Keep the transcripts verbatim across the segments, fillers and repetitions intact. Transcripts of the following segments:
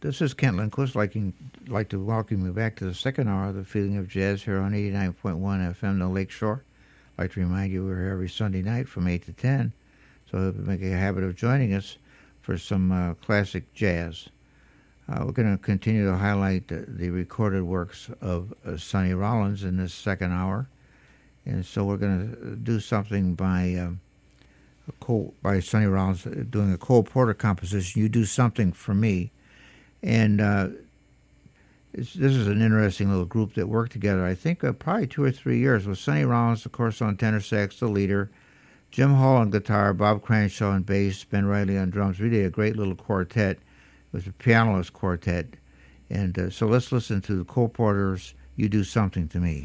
This is Kent Lindquist. Like, like to welcome you back to the second hour of the Feeling of Jazz here on eighty-nine point one F M, the Lakeshore. I'd like to remind you we're here every Sunday night from eight to ten, so make a habit of joining us for some uh, classic jazz. Uh, we're going to continue to highlight the, the recorded works of uh, Sonny Rollins in this second hour, and so we're going to do something by um, a Cole, by Sonny Rollins doing a Cole Porter composition. You Do Something for Me. And uh, it's, this is an interesting little group that worked together, I think, uh, probably two or three years, with Sonny Rollins, of course, on tenor sax, the leader, Jim Hall on guitar, Bob Cranshaw on bass, Ben Riley on drums. Really a great little quartet. It was a pianist quartet. And uh, so let's listen to the Cole Porter's You Do Something to Me.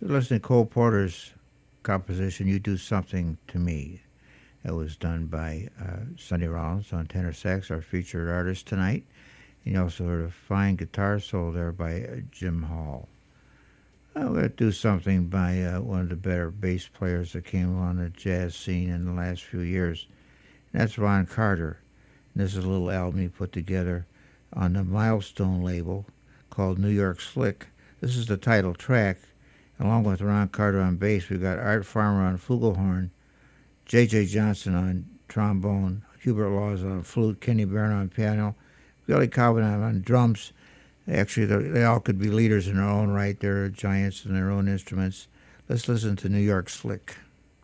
We're listening to Cole Porter's composition, You Do Something to Me. It was done by uh, Sonny Rollins on tenor sax, our featured artist tonight. And you also heard a fine guitar solo there by uh, Jim Hall. Uh, we're going to do something by uh, one of the better bass players that came on the jazz scene in the last few years. And that's Ron Carter. And this is a little album he put together on the Milestone label called New York Slick. This is the title track. Along with Ron Carter on bass, we've got Art Farmer on flugelhorn, J J Johnson on trombone, Hubert Laws on flute, Kenny Barron on piano, Billy Calvin on drums. Actually, they all could be leaders in their own right. They're giants in their own instruments. Let's listen to New York Slick.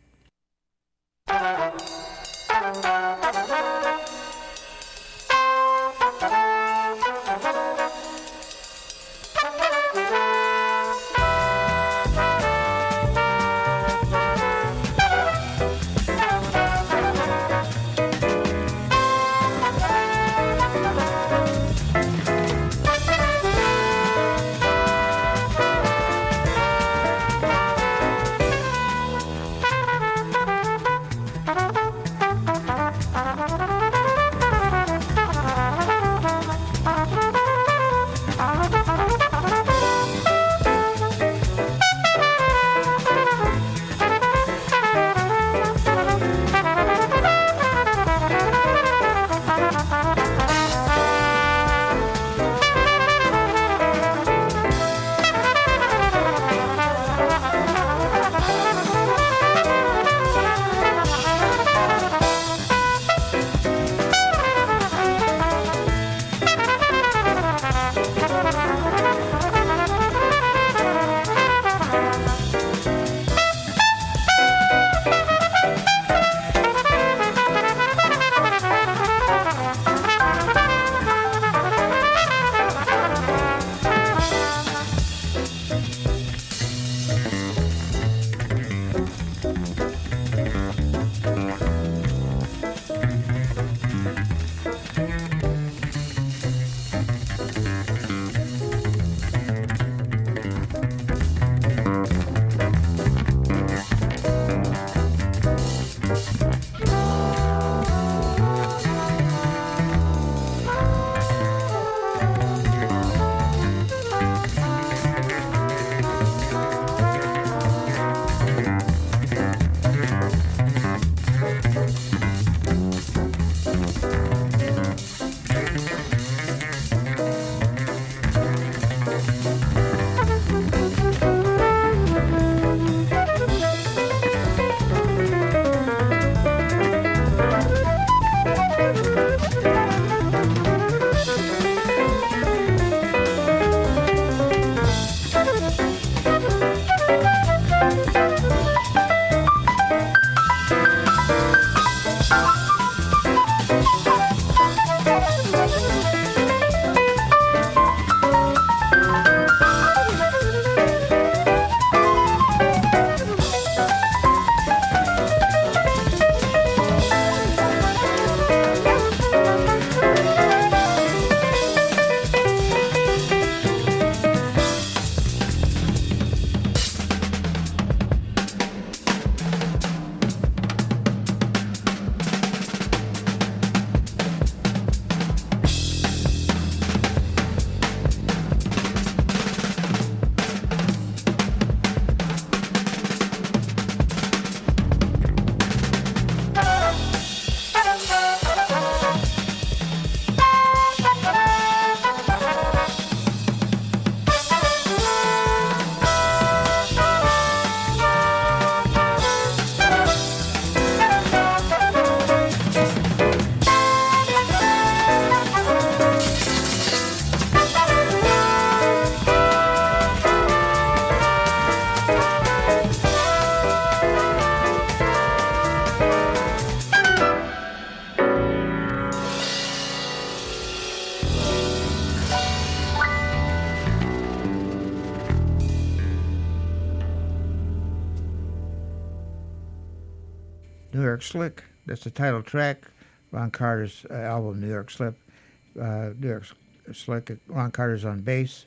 New York Slick. That's the title track. Ron Carter's uh, album, New York Slick. Uh, New York Slick. Ron Carter's on bass,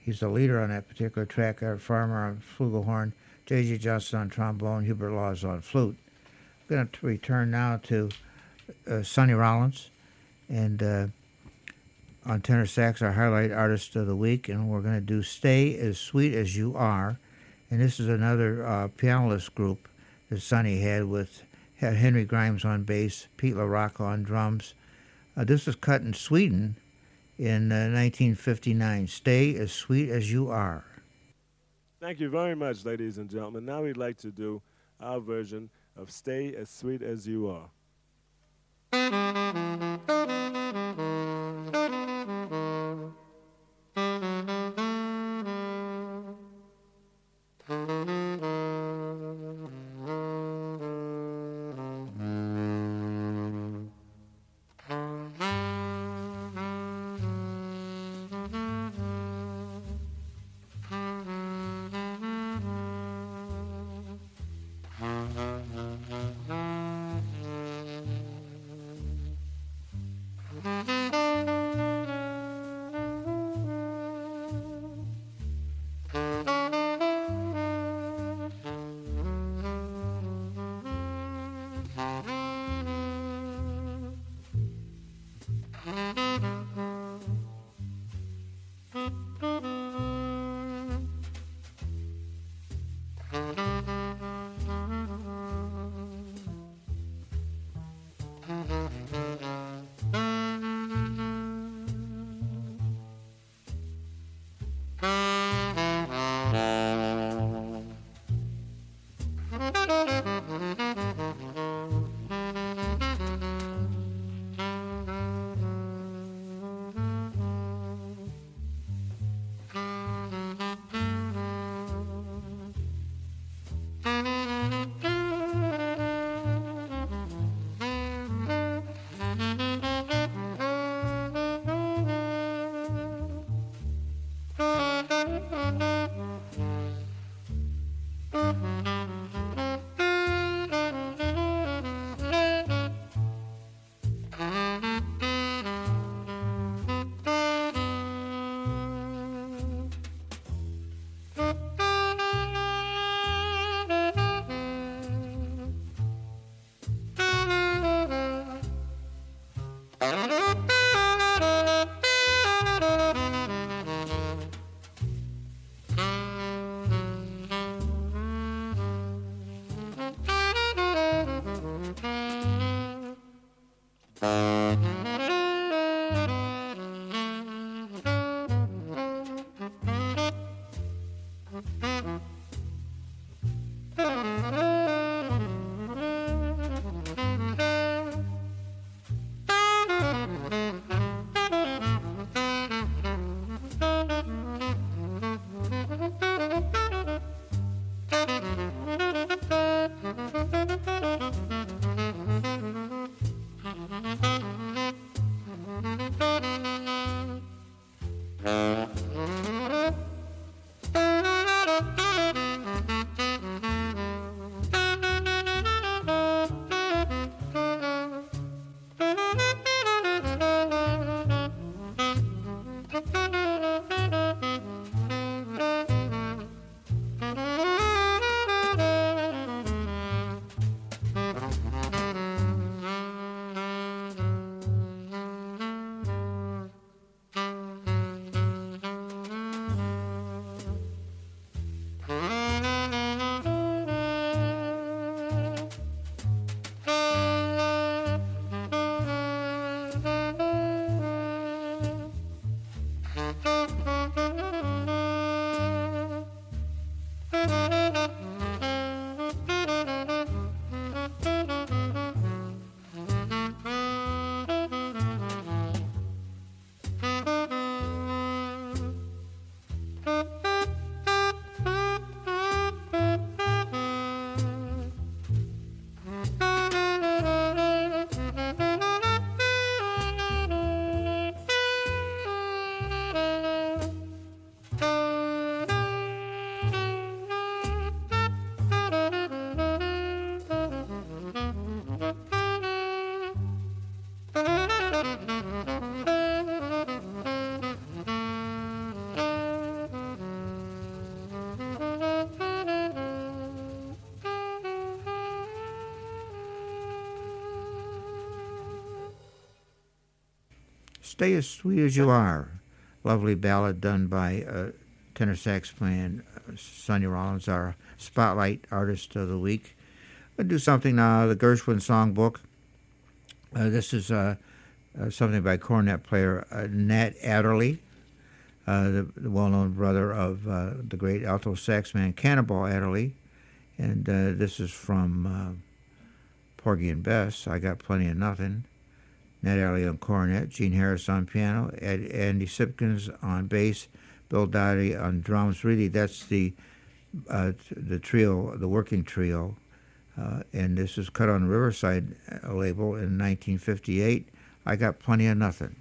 He's the leader on that particular track. Art Farmer on flugelhorn, J J. Johnson on trombone, Hubert Laws on flute. I'm going to return now to uh, Sonny Rollins, and uh, on tenor sax, our highlight artist of the week, and we're going to do "Stay as Sweet as You Are," and this is another uh, pianist group that Sonny had with had Henry Grimes on bass, Pete LaRocca on drums. Uh, this was cut in Sweden in uh, nineteen fifty-nine. "Stay as Sweet as You Are." Thank you very much, ladies and gentlemen. Now we'd like to do our version of "Stay as Sweet as You Are." Thank you. Stay as Sweet as You Are. Lovely ballad done by uh, tenor sax playing uh, Sonny Rollins, our Spotlight Artist of the Week. We'll do something now, the Gershwin Songbook. Uh, this is uh, uh, something by cornet player uh, Nat Adderley, uh, the, the well-known brother of uh, the great alto sax man Cannonball Adderley. And uh, this is from uh, Porgy and Bess, I Got Plenty of Nothing. Nat Adderley on cornet, Gene Harris on piano, Ed, Andy Sipkins on bass, Bill Dottie on drums. Really, that's the uh, the trio, the working trio. Uh, and this is cut on Riverside label in nineteen fifty-eight. I Got Plenty of Nothing.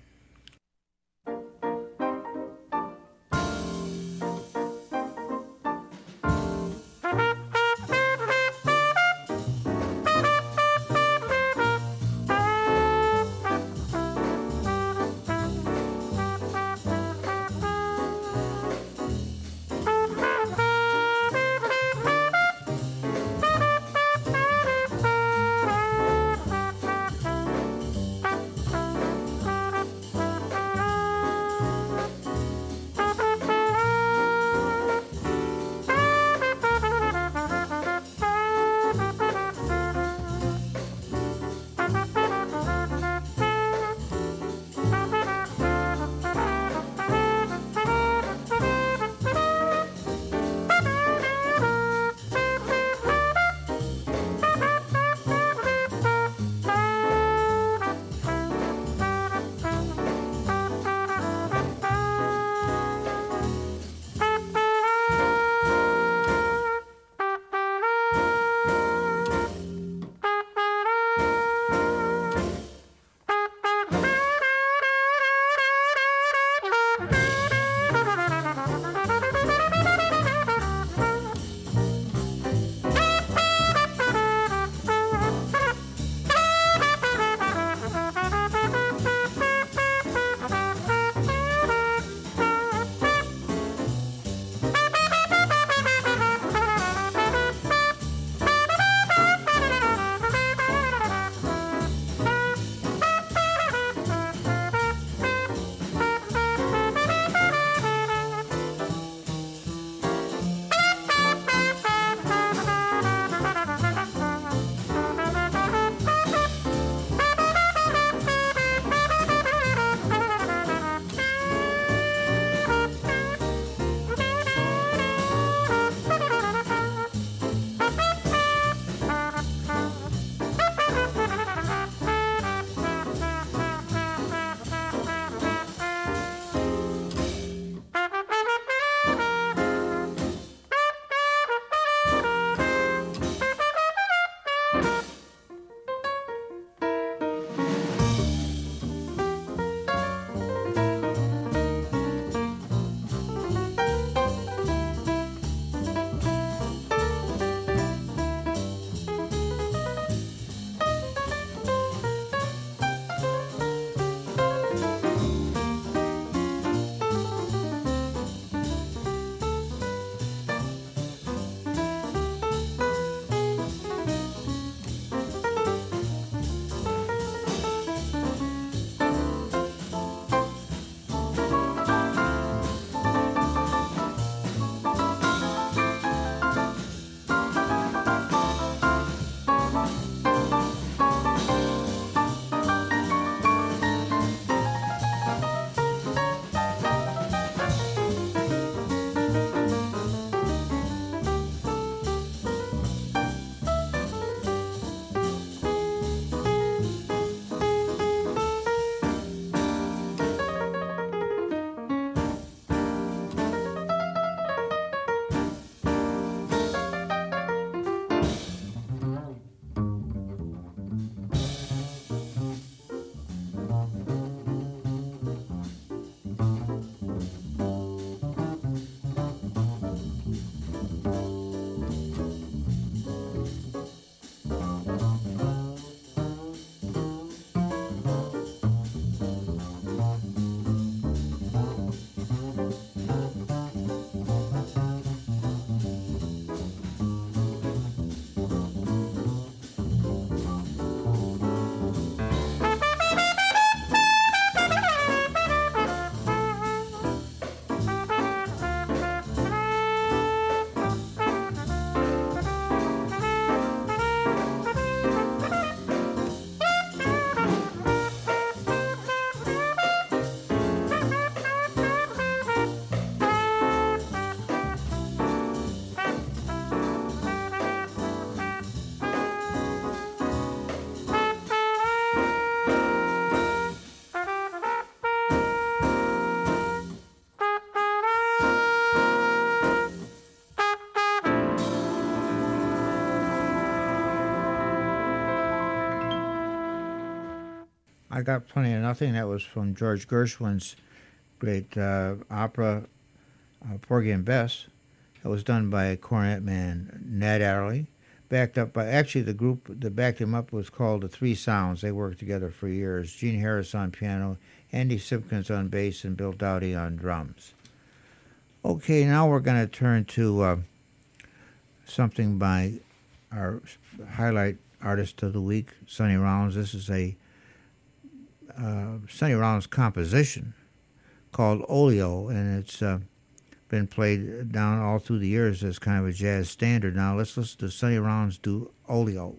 I Got Plenty of Nothing. That was from George Gershwin's great uh, opera, uh, Porgy and Bess. It was done by cornet man Ned Adderley, backed up by, actually the group that backed him up was called the Three Sounds. They worked together for years. Gene Harris on piano, Andy Simpkins on bass, and Bill Dowdy on drums. Okay, now we're going to turn to uh, something by our highlight artist of the week, Sonny Rollins. This is a uh, Sonny Rollins composition called Oleo, and it's uh, been played down all through the years as kind of a jazz standard. Now let's listen to Sonny Rollins do Oleo.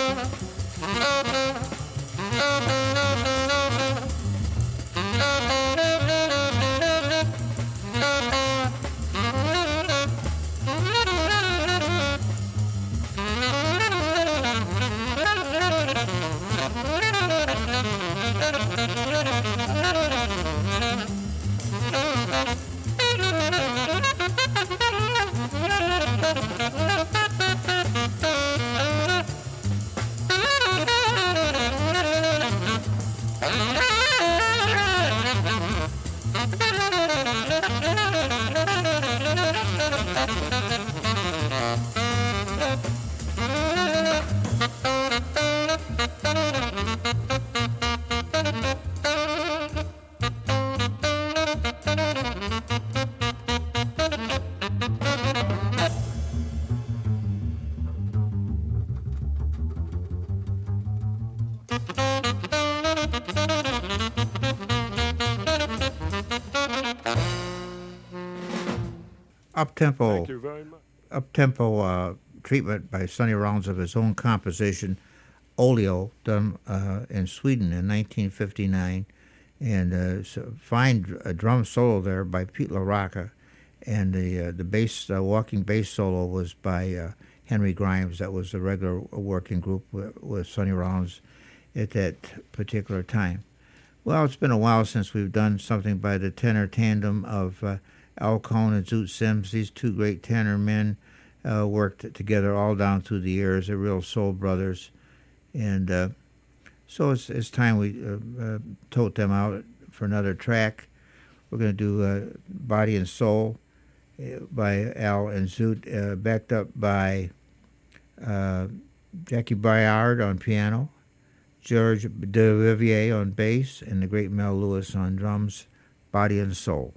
Up-tempo, Thank you very much. up-tempo uh, treatment by Sonny Rollins of his own composition, Oleo, done uh, in Sweden in nineteen fifty-nine, and uh, so fine a drum solo there by Pete LaRocca, and the uh, the bass uh, walking bass solo was by uh, Henry Grimes. That was the regular working group with, with Sonny Rollins at that particular time. Well, it's been a while since we've done something by the tenor tandem of uh, Al Cohn and Zoot Sims. These two great tenor men uh, worked together all down through the years. They're real soul brothers. And uh, so it's, it's time we uh, uh, tote them out for another track. We're going to do uh, Body and Soul uh, by Al and Zoot, uh, backed up by uh, Jackie Bayard on piano, George DeRiviere on bass, and the great Mel Lewis on drums. Body and Soul.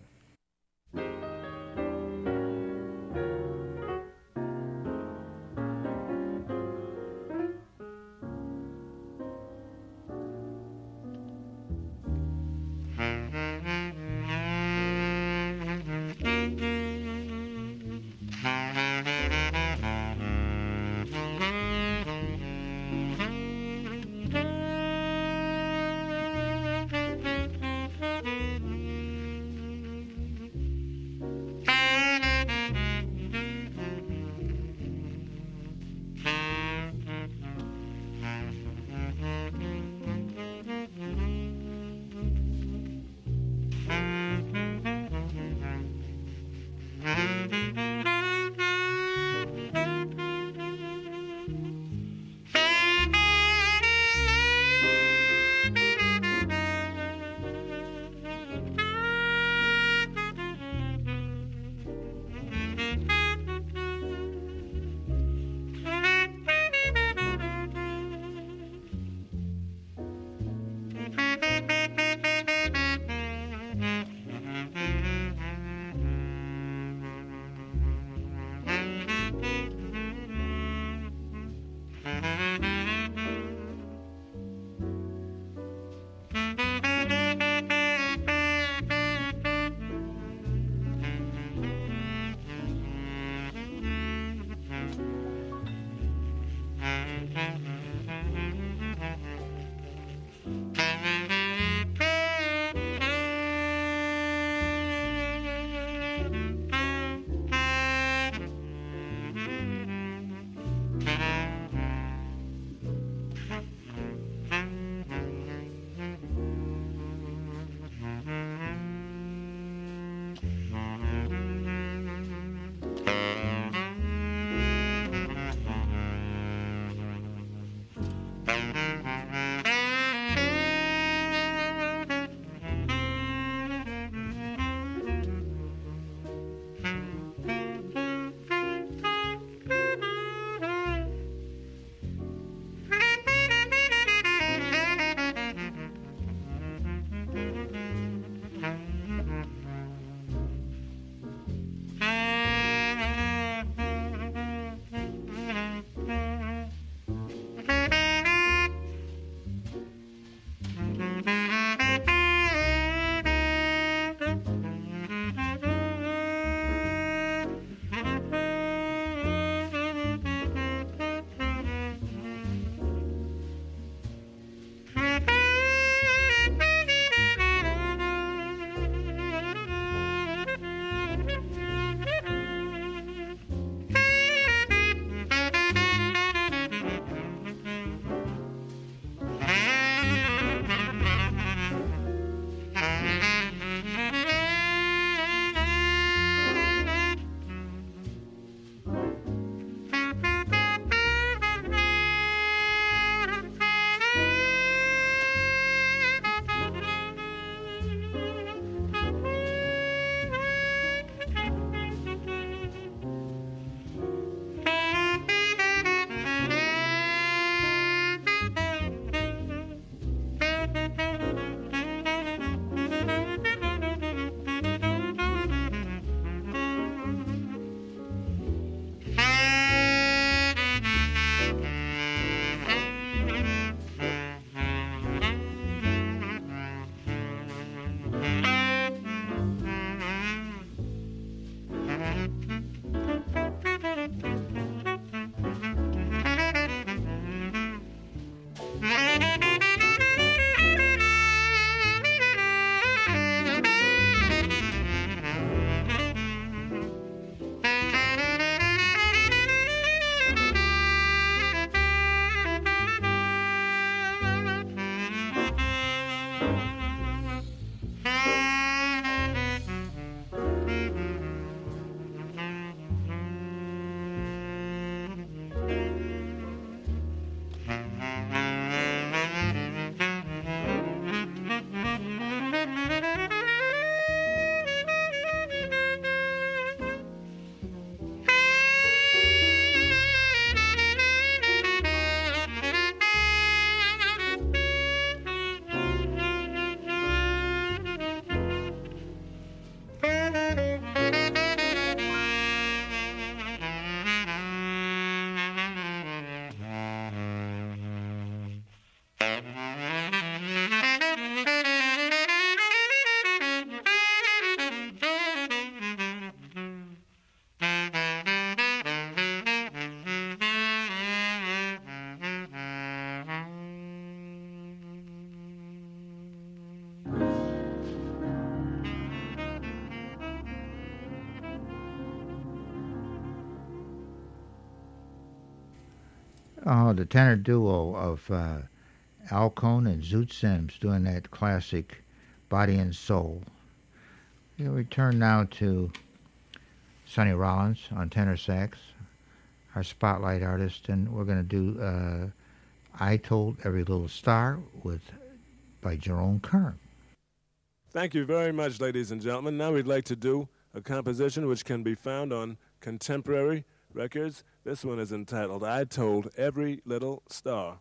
Oh, the tenor duo of uh, Al Cohn and Zoot Sims doing that classic Body and Soul. We return now to Sonny Rollins on tenor sax, our spotlight artist, and we're going to do uh, I Told Every Little Star with by Jerome Kern. Thank you very much, ladies and gentlemen. Now we'd like to do a composition which can be found on Contemporary Records. This one is entitled I Told Every Little Star.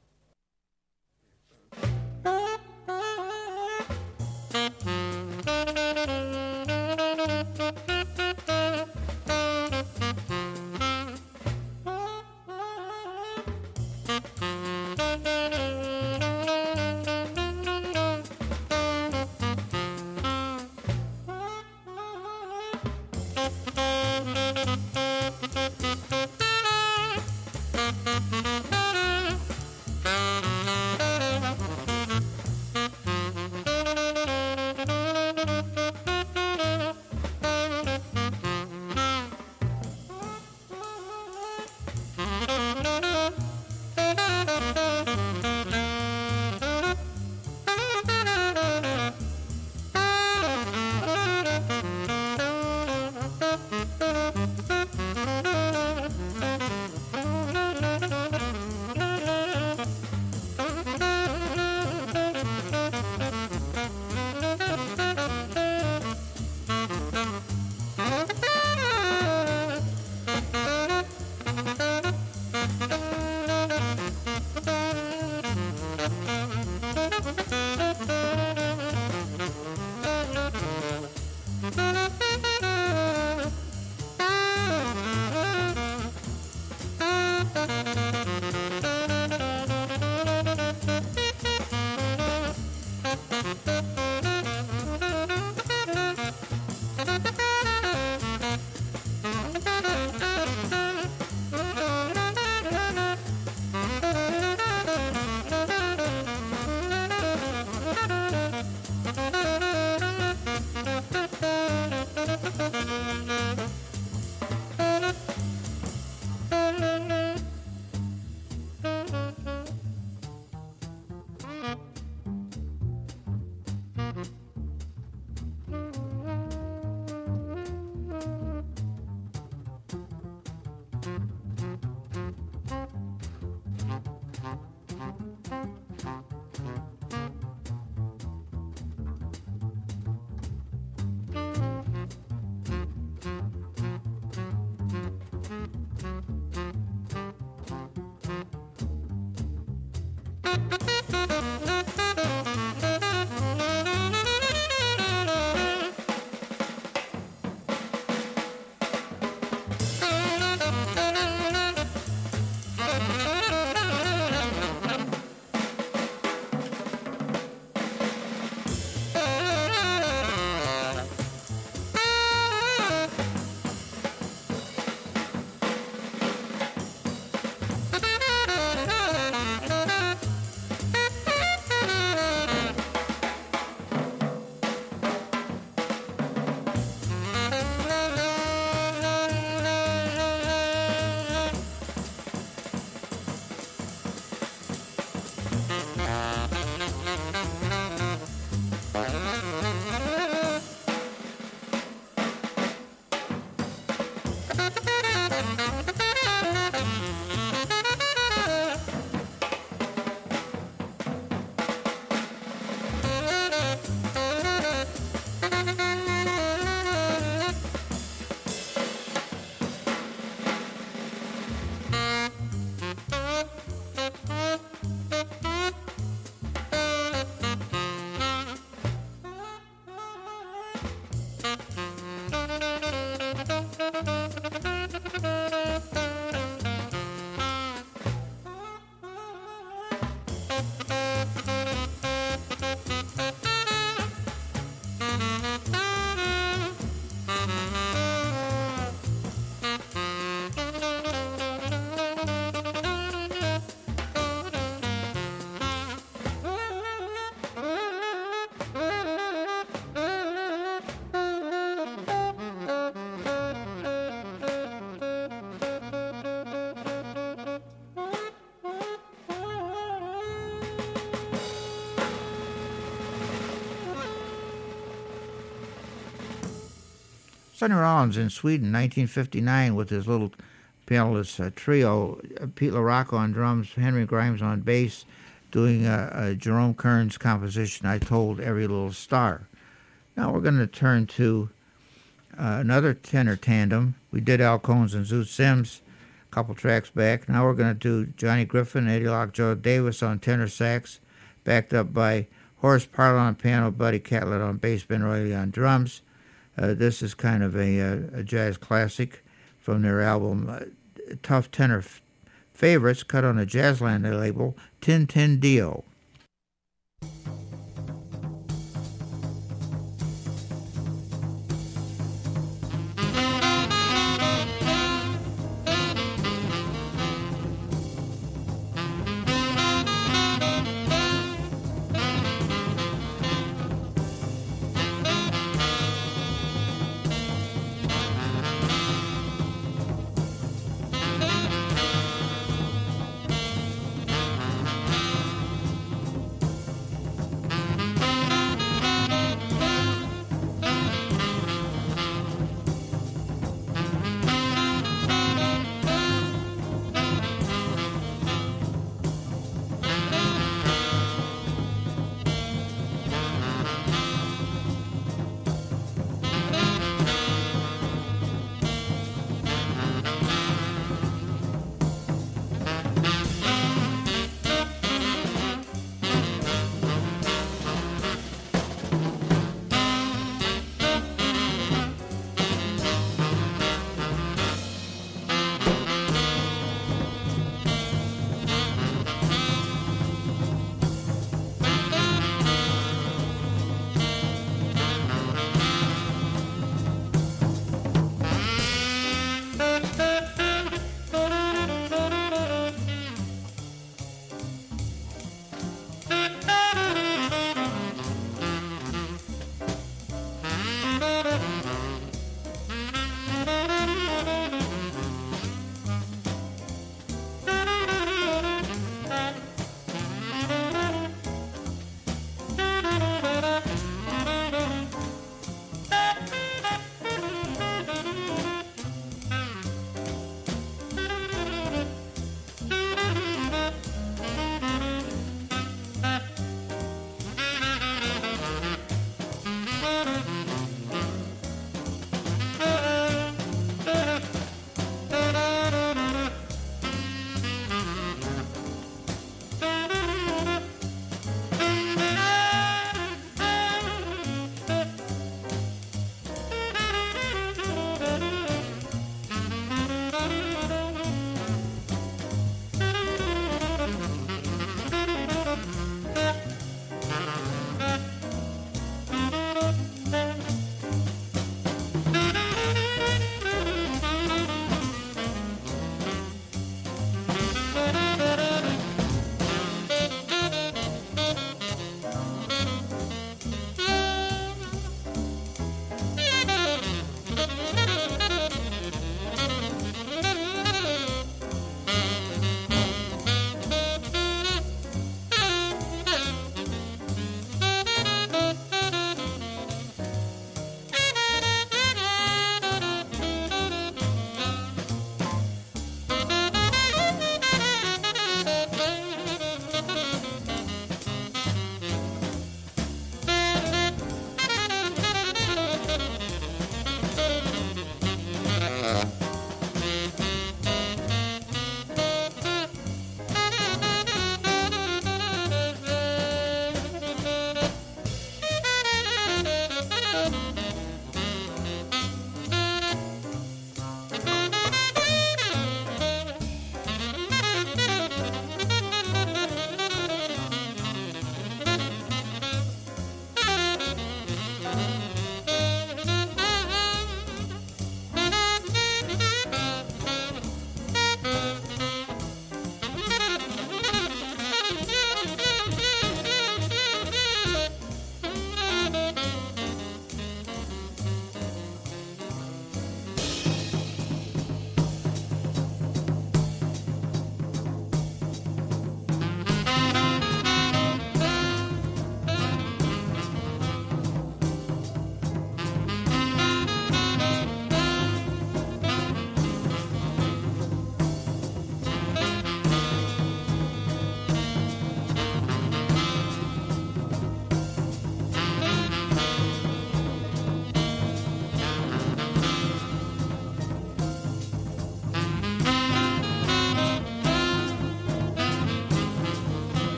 Sonny Rollins in Sweden, nineteen fifty-nine, with his little pianist uh, trio, uh, Pete LaRocco on drums, Henry Grimes on bass, doing uh, uh, Jerome Kern's composition, I Told Every Little Star. Now we're going to turn to uh, another tenor tandem. We did Al Cones and Zoot Sims a couple tracks back. Now we're going to do Johnny Griffin, Eddie Lockjaw Davis on tenor sax, backed up by Horace Parlow on piano, Buddy Catlett on bass, Ben Royley on drums. Uh, this is kind of a, a, a jazz classic from their album uh, Tough Tenor F- Favorites, cut on a Jazzland label, Tin Tin Dio.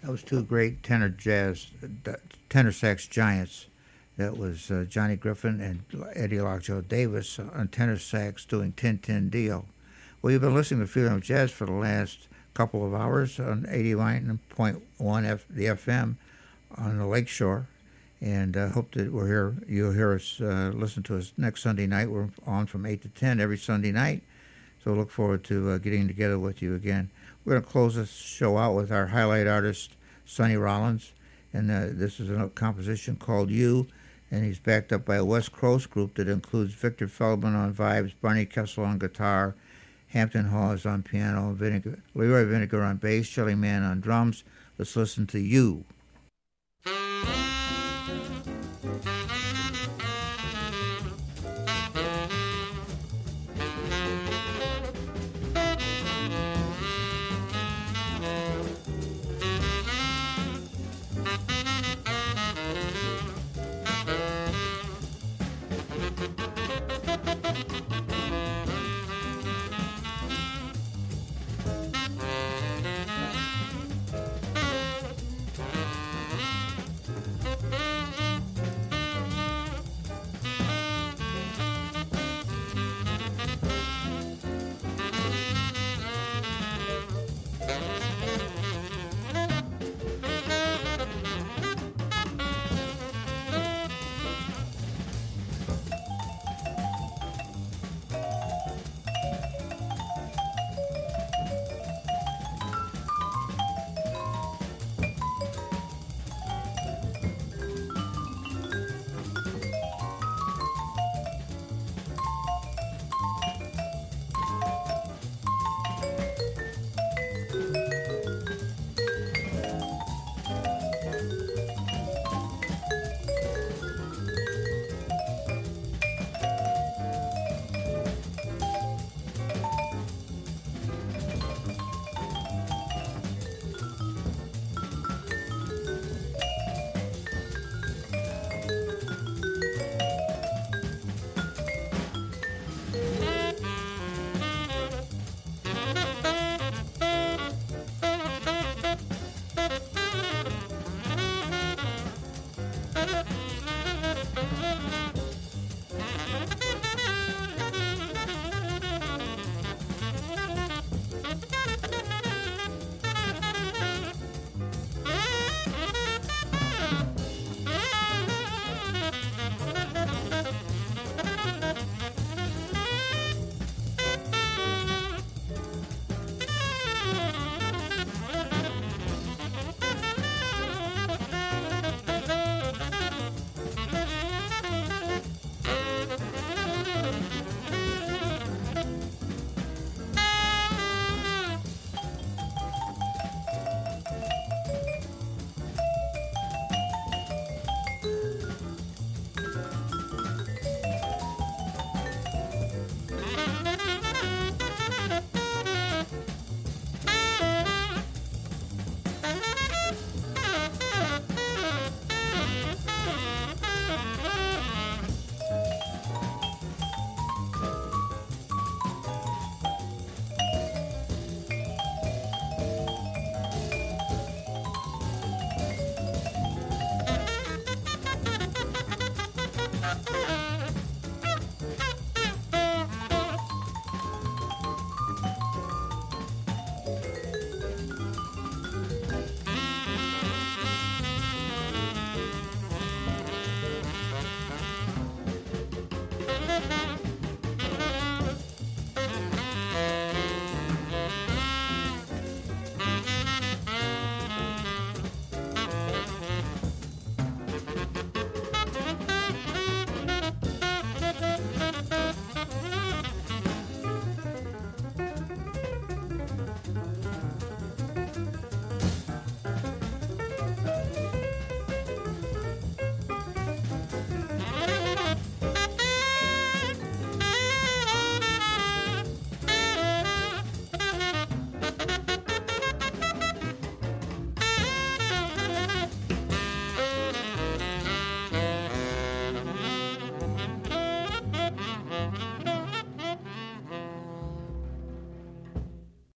That was two great tenor jazz, uh, tenor sax giants. That was uh, Johnny Griffin and Eddie Lockjaw Davis on tenor sax doing Tin Tin Deal. Well, you've been listening to Feeling of Jazz for the last couple of hours on eighty-nine point one F, the F M on the Lakeshore, and I uh, hope that we're here. You'll hear us uh, listen to us next Sunday night. We're on from eight to ten every Sunday night, so look forward to uh, getting together with you again. We're going to close this show out with our highlight artist, Sonny Rollins, and uh, this is a composition called You, and he's backed up by a West Coast group that includes Victor Feldman on vibes, Barney Kessel on guitar, Hampton Hawes on piano, Vinegar, Leroy Vinegar on bass, Shelly Manne on drums. Let's listen to You.